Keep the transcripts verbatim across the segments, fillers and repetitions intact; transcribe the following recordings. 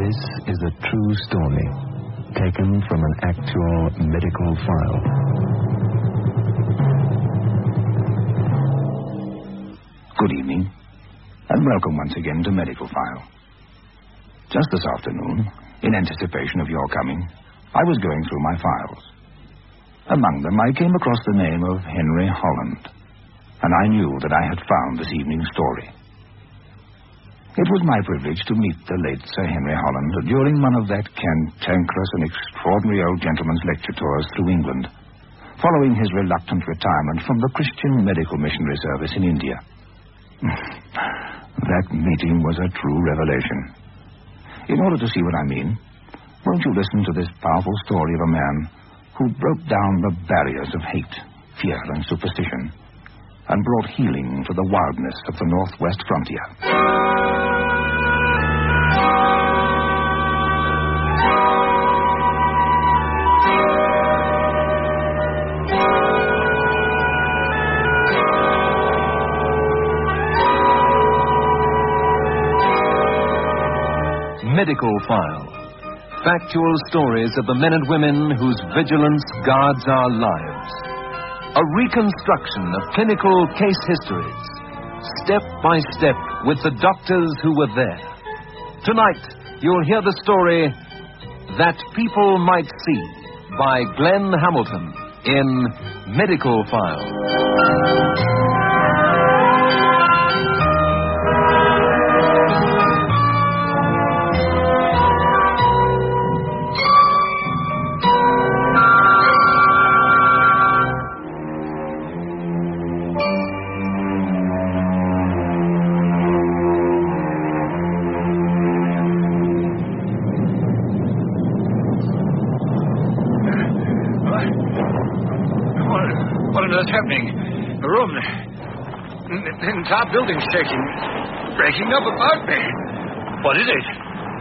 This is a true story, taken from an actual medical file. Good evening, and welcome once again to Medical File. Just this afternoon, in anticipation of your coming, I was going through my files. Among them, I came across the name of Henry Holland, and I knew that I had found this evening's story. It was my privilege to meet the late Sir Henry Holland during one of that cantankerous and extraordinary old gentleman's lecture tours through England, following his reluctant retirement from the Christian Medical Missionary Service in India. That meeting was a true revelation. In order to see what I mean, won't you listen to this powerful story of a man who broke down the barriers of hate, fear, and superstition, and brought healing to the wildness of the Northwest frontier. Medical File. Factual stories of the men and women whose vigilance guards our lives. A reconstruction of clinical case histories, step by step with the doctors who were there. Tonight, you'll hear the story That People Might See by Glenn Hamilton in Medical File. What's happening? The room, the entire building shaking, breaking up about me. What is it?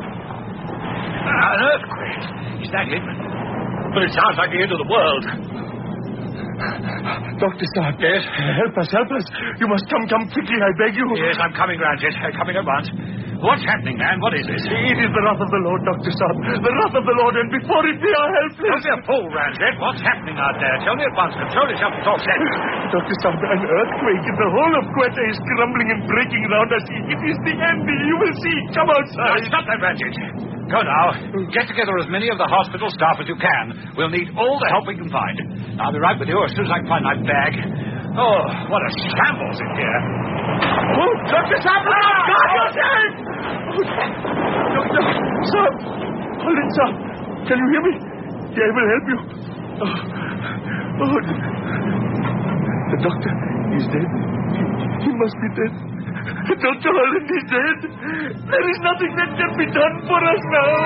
An earthquake. Is that it? But it sounds like the end of the world. Doctor Saab. Yes? Help us, help us. You must come, come quickly, I beg you. Yes, I'm coming, Ranjit. Coming at once. What's happening, man? What is this? It is the wrath of the Lord, Doctor Saab. The wrath of the Lord, and before it we are helpless. Don't be a fool, Ranjit. What's happening out there? Tell me at once. Control yourself and talk sense. Doctor Saab, an earthquake. The whole of Quetta is crumbling and breaking around us. It is the end. You will see. Come outside. Now, stop that, Ranjit. Go now. Get together as many of the hospital staff as you can. We'll need all the help we can find. I'll be right with you as soon as I can find my bag. Oh, what a shambles in here. Oh, Doctor Saab, ah! God, yourself! Doctor Saab, hold it, sir. Can you hear me? Yeah, I will help you. Oh, oh the, the doctor is dead. He, he must be dead. Doctor Holland is dead. There is nothing that can be done for us now.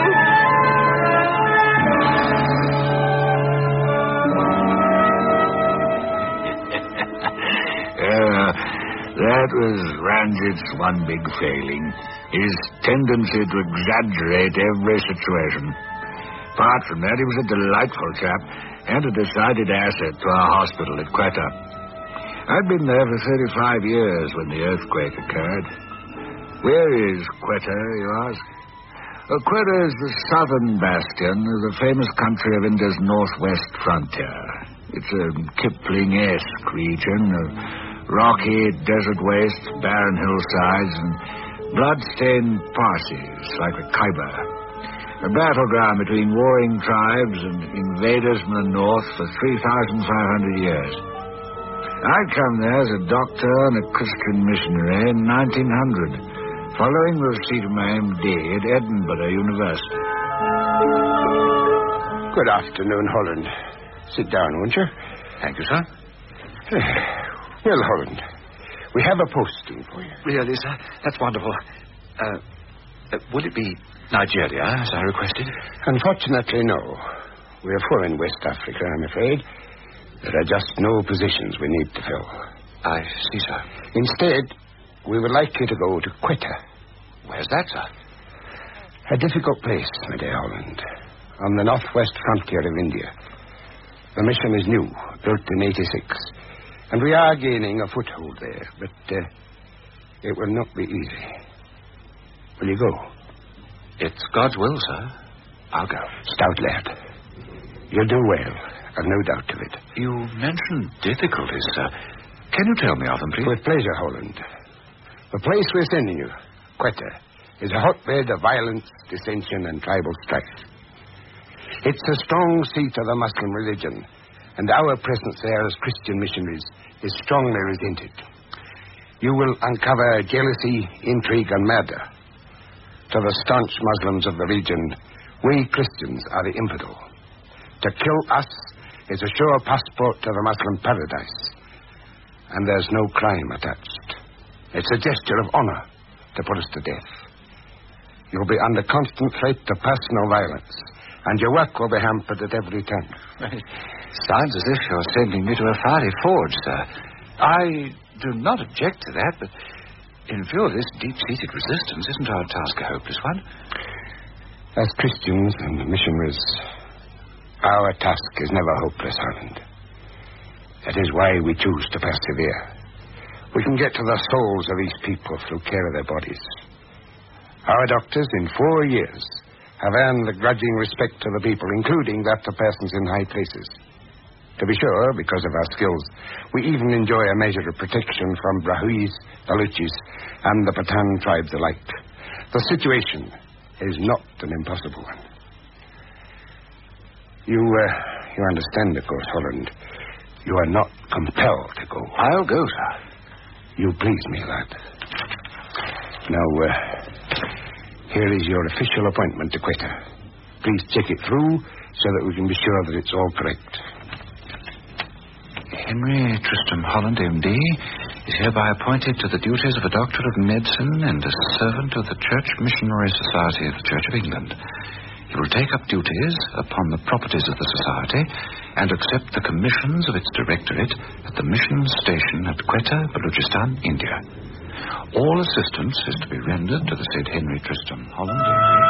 uh, that was Ranjit's one big failing. His tendency to exaggerate every situation. Apart from that, he was a delightful chap and a decided asset to our hospital at Quetta. I'd been there for thirty-five years when the earthquake occurred. Where is Quetta, you ask? Well, Quetta is the southern bastion of the famous country of India's northwest frontier. It's a Kipling-esque region of rocky desert wastes, barren hillsides, and blood-stained Parsis like the Khyber. A battleground between warring tribes and invaders from the north for three thousand five hundred years. I'd come there as a doctor and a Christian missionary in nineteen hundred, following the receipt of my M D at Edinburgh University. Good afternoon, Holland. Sit down, won't you? Thank you, sir. Well, Holland, we have a posting for you. Really, sir? That's wonderful. Uh, uh, will it be Nigeria, as I requested? Unfortunately, no. We are full in West Africa, I'm afraid. There are just no positions we need to fill. I see, sir. Instead, we would like you to go to Quetta. Where's that, sir? A difficult place, my dear Holland. On the northwest frontier of India. The mission is new, built in eighty-six. And we are gaining a foothold there. But uh, it will not be easy. Will you go? It's God's will, sir. I'll go. Stout lad. You'll do well, I've no doubt of it. You mentioned difficulties, sir. Can you tell me of them, please? With pleasure, Holland. The place we're sending you, Quetta, is a hotbed of violence, dissension, and tribal strife. It's a strong seat of the Muslim religion, and our presence there as Christian missionaries is strongly resented. You will uncover jealousy, intrigue, and murder. To the staunch Muslims of the region, we Christians are the infidel. To kill us is a sure passport to the Muslim paradise, and there's no crime attached. It's a gesture of honor to put us to death. You'll be under constant threat of personal violence, and your work will be hampered at every turn. It sounds as if you're sending me to a fiery forge, sir. I do not object to that, but in view of this deep-seated resistance, isn't our task a hopeless one? As Christians and missionaries, our task is never hopeless, Holland. That is why we choose to persevere. We can get to the souls of these people through care of their bodies. Our doctors, in four years, have earned the grudging respect of the people, including that of persons in high places. To be sure, because of our skills, we even enjoy a measure of protection from Brahuis, Baluchis, and the Pathan tribes alike. The situation is not an impossible one. You, uh, you understand, of course, Holland. You are not compelled to go. I'll go, sir. You please me, lad. Now, uh, here is your official appointment to Quetta. Please check it through so that we can be sure that it's all correct. Henry Tristram Holland, M D, is hereby appointed to the duties of a doctor of medicine and a servant of the Church Missionary Society of the Church of England. He will take up duties upon the properties of the society and accept the commissions of its directorate at the mission station at Quetta, Baluchistan, India. All assistance is to be rendered to the said Henry Tristram Holland, M D.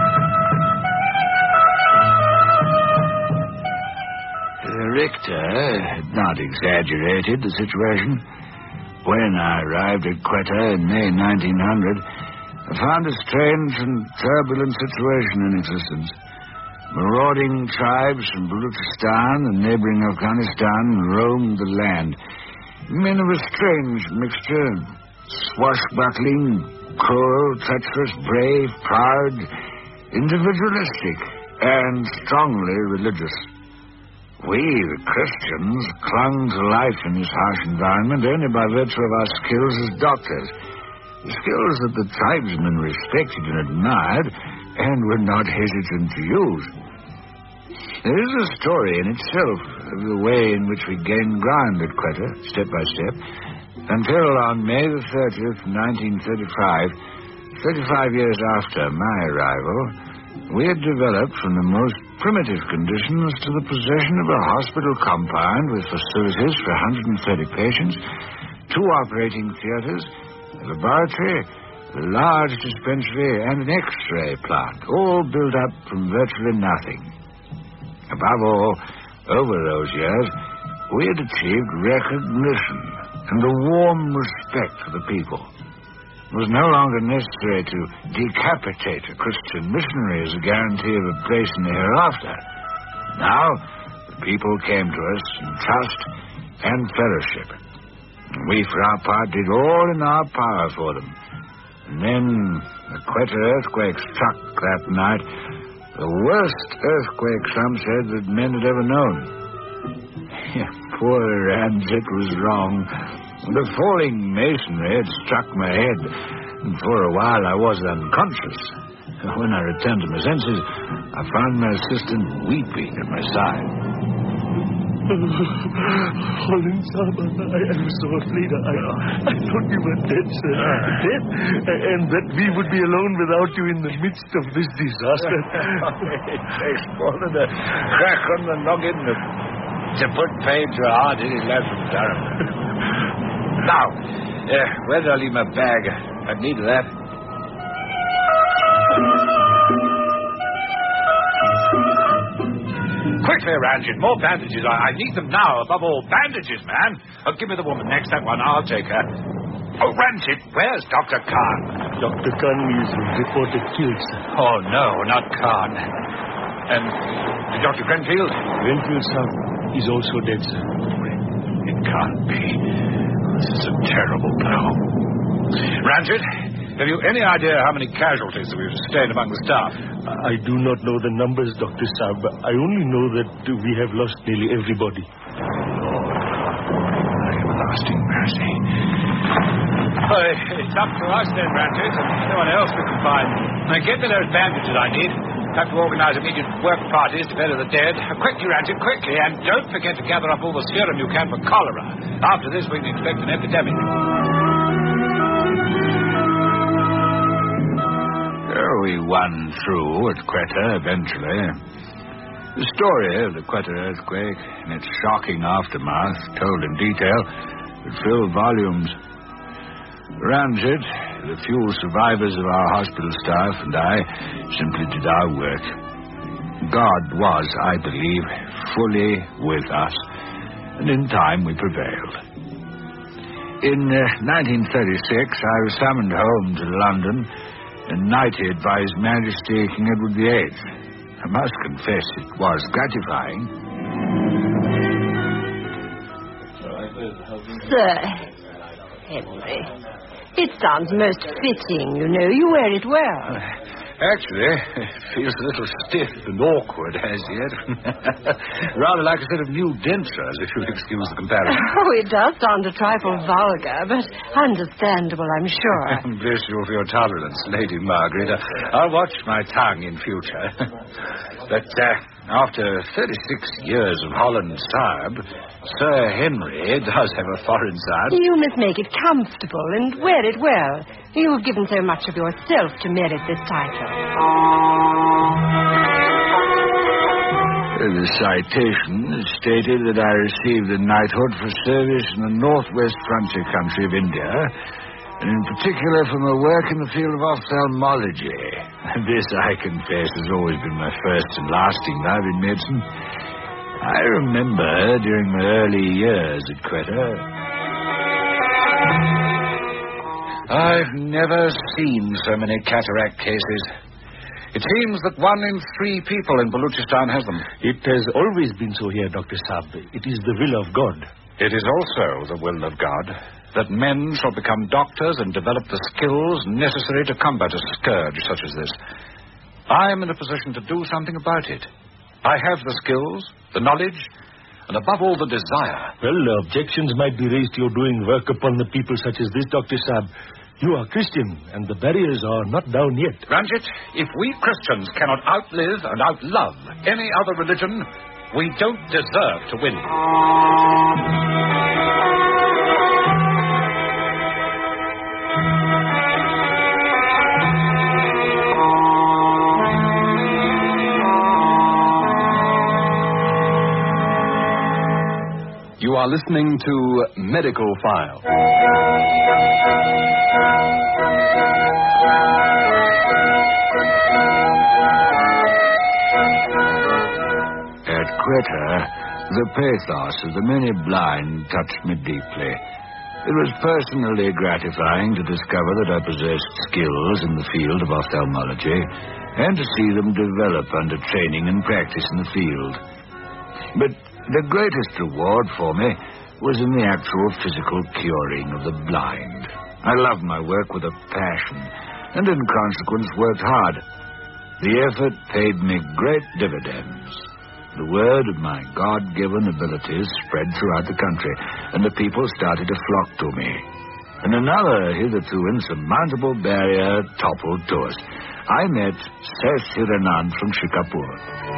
The rector had not exaggerated the situation. When I arrived at Quetta in May nineteen hundred, I found a strange and turbulent situation in existence. Marauding tribes from Baluchistan and neighboring Afghanistan roamed the land. Men of a strange mixture, swashbuckling, cruel, treacherous, brave, proud, individualistic, and strongly religious. We, the Christians, clung to life in this harsh environment only by virtue of our skills as doctors. The skills that the tribesmen respected and admired and were not hesitant to use. There is a story in itself of the way in which we gained ground at Quetta, step by step, until on May the thirtieth, nineteen thirty-five, thirty-five years after my arrival, we had developed from the most primitive conditions to the possession of a hospital compound with facilities for one hundred thirty patients, two operating theaters, a laboratory, a large dispensary, and an X-ray plant, all built up from virtually nothing. Above all, over those years, we had achieved recognition and a warm respect for the people. It was no longer necessary to decapitate a Christian missionary as a guarantee of a place in the hereafter. Now, the people came to us in trust and fellowship. And we, for our part, did all in our power for them. And then the Quetta earthquake struck that night, the worst earthquake, some said, that men had ever known. Poor Ramsett was wrong. The falling masonry had struck my head, and for a while I was unconscious. When I returned to my senses, I found my assistant weeping at my side. Holland, I am so afraid. I, I thought you were dead, sir. Dead? And that we would be alone without you in the midst of this disaster. It takes more than a crack on the noggin to put pain to a heart any less from Durham. Now, uh, where did I leave my bag? I'd need that. Quickly, Ranjit, more bandages. I, I need them now. Above all, bandages, man. Oh, give me the woman next. That one, I'll take her. Oh, Ranjit, where's Doctor Khan? Doctor Khan is reported killed, sir. Oh, no, not Khan. And Doctor Grenfield? Grenfield, sir, is also dead, sir. It can't be. This is a terrible blow. Ranjit, have you any idea how many casualties we've sustained among the staff? I do not know the numbers, Doctor Saab. I only know that we have lost nearly everybody. Everlasting mercy. Well, it's up to us then, Ranjit, and no one else we can find. Now, get me those bandages I need. Have to organize immediate work parties to bury the dead. Quickly, Ranjit, quickly. And don't forget to gather up all the serum you can for cholera. After this, we can expect an epidemic. Oh, we won through at Quetta eventually. The story of the Quetta earthquake and its shocking aftermath, told in detail, would fill volumes. Ranjit, the few survivors of our hospital staff, and I simply did our work. God was, I believe, fully with us, and in time we prevailed. In uh, nineteen thirty-six, I was summoned home to London and knighted by His Majesty King Edward the Eighth. I must confess it was gratifying. Sir Henry, it sounds most fitting, you know. You wear it well. Actually, it feels a little stiff and awkward as yet. Rather like a set of new dentures, if you'll excuse the comparison. Oh, it does sound a trifle vulgar, but understandable, I'm sure. Bless you for your tolerance, Lady Margaret. I'll watch my tongue in future. But uh, after thirty-six years of Holland Saab, Sir Henry does have a foreign side. You must make it comfortable and wear it well. You have given so much of yourself to merit this title. The citation stated that I received the knighthood for service in the northwest frontier country of India, and in particular for my work in the field of ophthalmology. This, I confess, has always been my first and lasting love in medicine. I remember during my early years at Quetta, I've never seen so many cataract cases. It seems that one in three people in Baluchistan has them. It has always been so here, Doctor Saab. It is the will of God. It is also the will of God that men shall become doctors and develop the skills necessary to combat a scourge such as this. I am in a position to do something about it. I have the skills, the knowledge, and above all, the desire. Well, objections might be raised to your doing work upon the people such as this, Doctor Saab. You are Christian, and the barriers are not down yet. Ranjit, if we Christians cannot outlive and outlove any other religion, we don't deserve to win. You are listening to Medical File. At Quetta, the pathos of the many blind touched me deeply. It was personally gratifying to discover that I possessed skills in the field of ophthalmology and to see them develop under training and practice in the field. But the greatest reward for me was in the actual physical curing of the blind. I loved my work with a passion, and in consequence worked hard. The effort paid me great dividends. The word of my God-given abilities spread throughout the country, and the people started to flock to me. And another hitherto insurmountable barrier toppled to us. I met Seth Hiranand from Shikapur.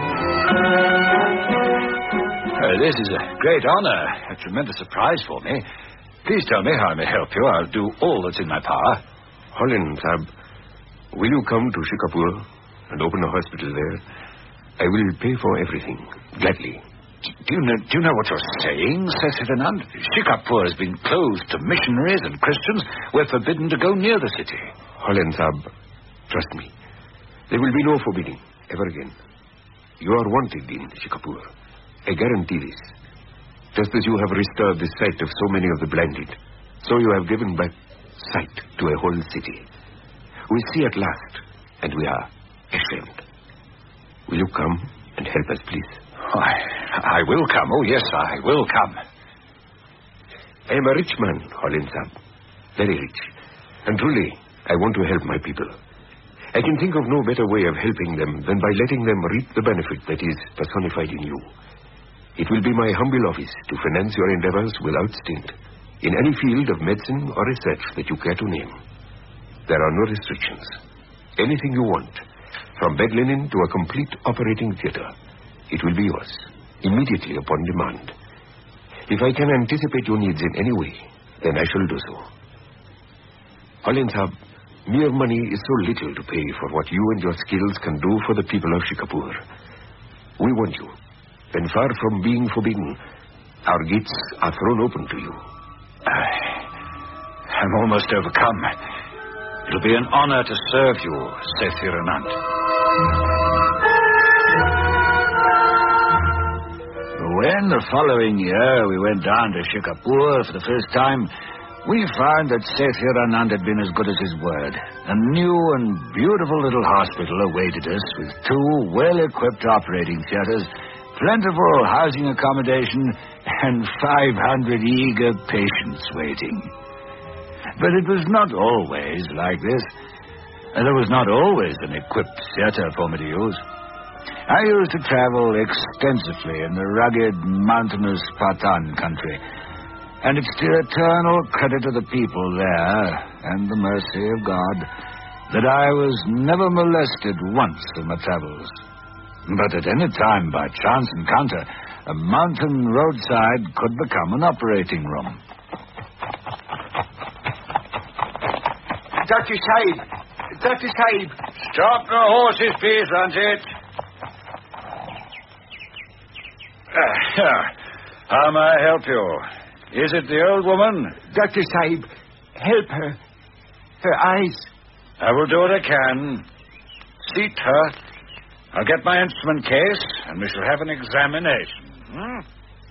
Uh, this is a great honor, a tremendous surprise for me. Please tell me how I may help you. I'll do all that's in my power. Holland, Sab, will you come to Shikapur and open a hospital there? I will pay for everything, gladly. Do you know, do you know what you're saying, Seth Hiranand? Shikapur has been closed to missionaries and Christians. We're forbidden to go near the city. Holland, Sab, trust me. There will be no forbidding, ever again. You are wanted in Shikapur. I guarantee this. Just as you have restored the sight of so many of the blinded, so you have given back sight to a whole city. We see at last, and we are ashamed. Will you come and help us, please? Oh, I, I will come. Oh, yes, I will come. I am a rich man, Hollins Sahib. Very rich. And truly, I want to help my people. I can think of no better way of helping them than by letting them reap the benefit that is personified in you. It will be my humble office to finance your endeavors without stint, in any field of medicine or research that you care to name. There are no restrictions. Anything you want, from bed linen to a complete operating theater, it will be yours, immediately upon demand. If I can anticipate your needs in any way, then I shall do so. Hollins Sahib, mere money is so little to pay for what you and your skills can do for the people of Shikapur. We want you, and far from being forbidden, our gates are thrown open to you. I, I'm almost overcome. It'll be an honor to serve you, Seth Hiranand. When the following year we went down to Shikapur for the first time, we found that Seth Hiranand had been as good as his word. A new and beautiful little hospital awaited us with two well-equipped operating theaters, plentiful housing accommodation, and five hundred eager patients waiting. But it was not always like this. There was not always an equipped theater for me to use. I used to travel extensively in the rugged, mountainous Patan country, and it's to eternal credit of the people there, and the mercy of God, that I was never molested once in my travels. But at any time, by chance encounter, a mountain roadside could become an operating room. Doctor Sahib! Doctor Sahib! Stop the horses, please, Ranjit. Uh, how may I help you? Is it the old woman? Doctor Sahib, help her. Her eyes. I will do what I can. Seat her. I'll get my instrument case, and we shall have an examination. Hmm?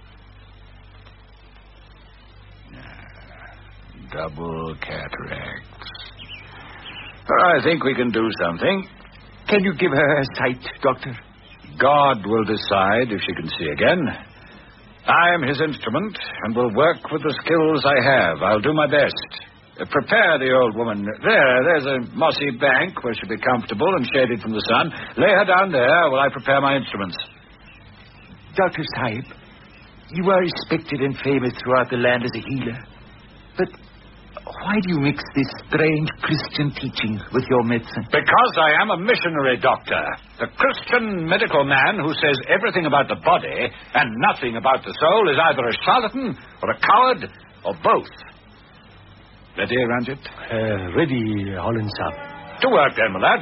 Double cataracts. I think we can do something. Can you give her her sight, Doctor? God will decide if she can see again. I am his instrument and will work with the skills I have. I'll do my best. Uh, prepare the old woman. There, there's a mossy bank where she'll be comfortable and shaded from the sun. Lay her down there while I prepare my instruments. Doctor Sahib, you are respected and famous throughout the land as a healer. But why do you mix this strange Christian teaching with your medicine? Because I am a missionary doctor. The Christian medical man who says everything about the body and nothing about the soul is either a charlatan or a coward or both. Ready, Ranjit? Uh, ready, Hollins Sahib. To work then, my lad.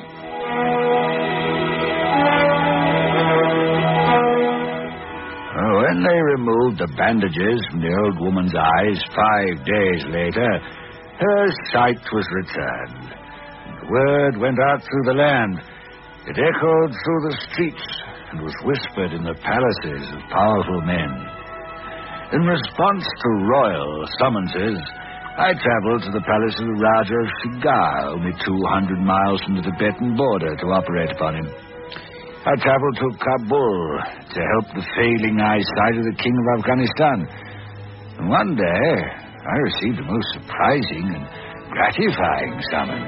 When they removed the bandages from the old woman's eyes five days later, her sight was returned. The word went out through the land. It echoed through the streets and was whispered in the palaces of powerful men. In response to royal summonses, I traveled to the palace of the Raja of Shigar, only two hundred miles from the Tibetan border, to operate upon him. I traveled to Kabul to help the failing eyesight of the king of Afghanistan. And one day, I received a most surprising and gratifying summons.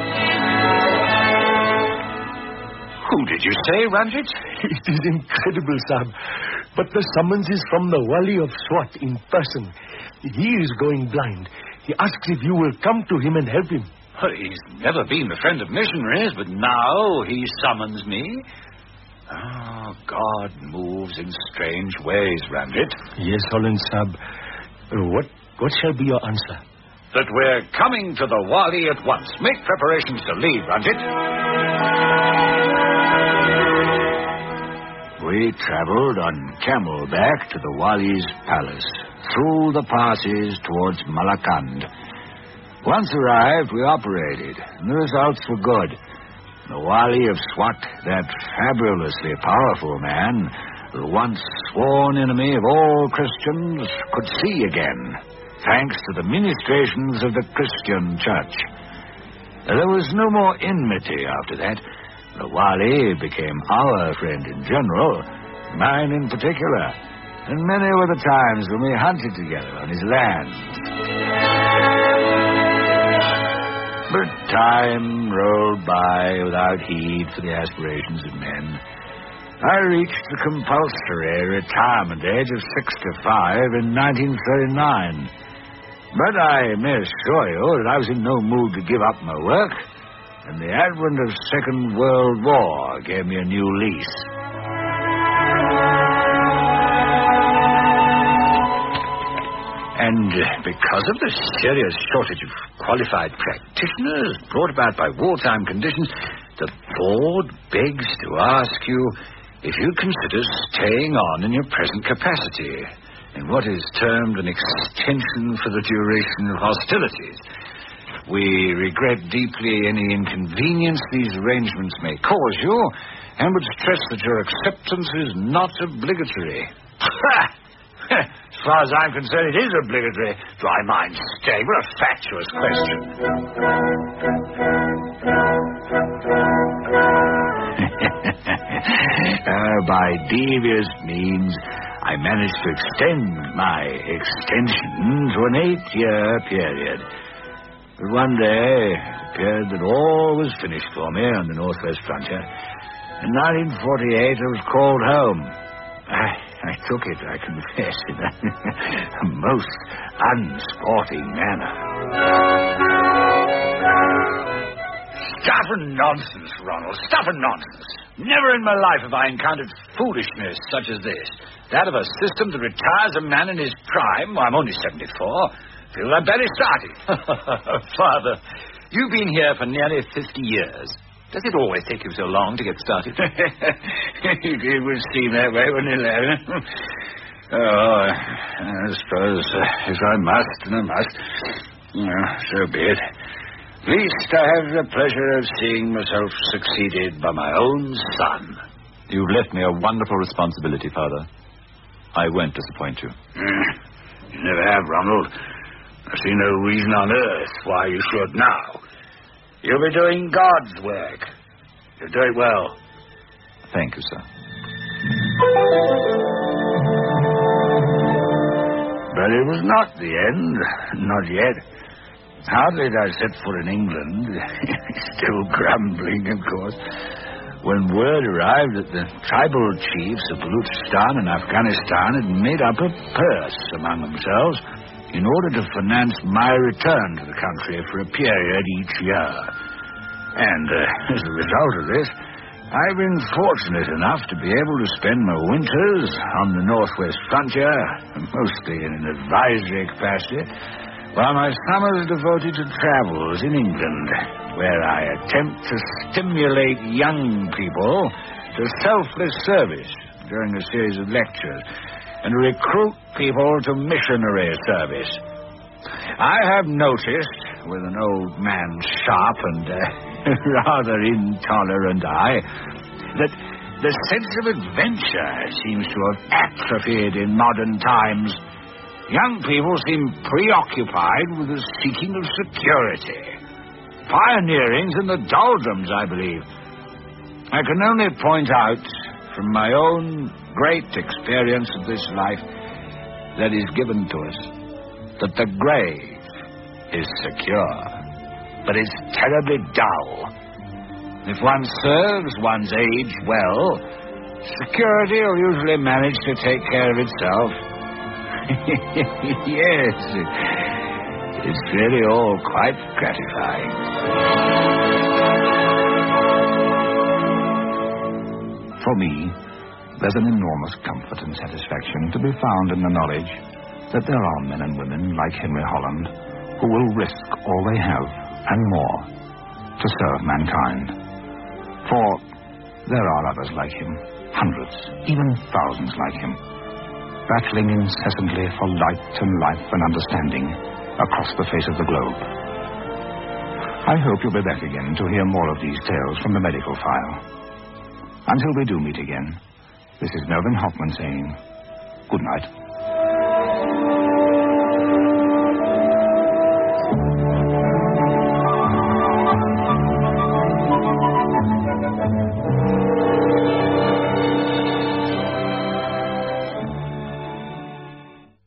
Who did you say, Ranjit? It is incredible, Sahib. But the summons is from the Wali of Swat in person. He is going blind. He asks if you will come to him and help him. Well, he's never been a friend of missionaries, but now he summons me. Oh, God moves in strange ways, Ranjit. Yes, Hollins Sahib. Uh, what, what shall be your answer? That we're coming to the Wali at once. Make preparations to leave, Ranjit. We traveled on camelback to the Wali's palace, through the passes towards Malakand. Once arrived, we operated, and the results were good. The Wali of Swat, that fabulously powerful man, the once sworn enemy of all Christians, could see again. thanks to the ministrations of the Christian Church. There was no more enmity after that. The Wali became our friend in general, mine in particular, and many were the times when we hunted together on his lands. But time rolled by without heed for the aspirations of men. I reached the compulsory retirement age of sixty-five in nineteen thirty-nine. But I may assure you that I was in no mood to give up my work, and the advent of Second World War gave me a new lease. And uh, because of the serious shortage of qualified practitioners brought about by wartime conditions, the board begs to ask you if you consider staying on in your present capacity in what is termed an extension for the duration of hostilities. We regret deeply any inconvenience these arrangements may cause you, and would stress that your acceptance is not obligatory. As far as I'm concerned, it is obligatory. Do I mind staying? What a fatuous question. uh, by devious means, I managed to extend my extension to an eight-year period. But one day, it appeared that all was finished for me on the northwest frontier. In nineteen forty-eight, I was called home. I, I took it, I confess, in a, a most unsporting manner. Stuff and nonsense, Ronald. Stuff and nonsense. Never in my life have I encountered foolishness such as this. That of a system that retires a man in his prime. Well, I'm only seventy-four. Feel I better started. Father, you've been here for nearly fifty years. Does it always take you so long to get started? It would seem that way, wouldn't it, Oh, I suppose uh, if I must, then I must. Well, so be it. At least I have the pleasure of seeing myself succeeded by my own son. You've left me a wonderful responsibility, Father. I won't disappoint you. Mm, you never have, Ronald. I see no reason on earth why you should now. You'll be doing God's work. You'll do it well. Thank you, sir. But it was not the end. Not yet. Hardly did I set foot in England, still grumbling, of course, when word arrived that the tribal chiefs of Baluchistan and Afghanistan had made up a purse among themselves in order to finance my return to the country for a period each year. And uh, as a result of this, I've been fortunate enough to be able to spend my winters on the northwest frontier, mostly in an advisory capacity, while my summers are devoted to travels in England, where I attempt to stimulate young people to selfless service during a series of lectures, and recruit people to missionary service. I have noticed, with an old man's sharp and uh, rather intolerant eye, that the sense of adventure seems to have atrophied in modern times. Young people seem preoccupied with the seeking of security. Pioneering's in the doldrums, I believe. I can only point out, from my own great experience of this life that is given to us, that the grave is secure, but it's terribly dull. If one serves one's age well, security will usually manage to take care of itself. Yes, it, it's really all quite gratifying. For me, there's an enormous comfort and satisfaction to be found in the knowledge that there are men and women like Henry Holland who will risk all they have and more to serve mankind. For there are others like him, hundreds, even thousands like him, battling incessantly for light and life and understanding across the face of the globe. I hope you'll be back again to hear more of these tales from the medical file. Until we do meet again, this is Melvin Hoffman saying good night.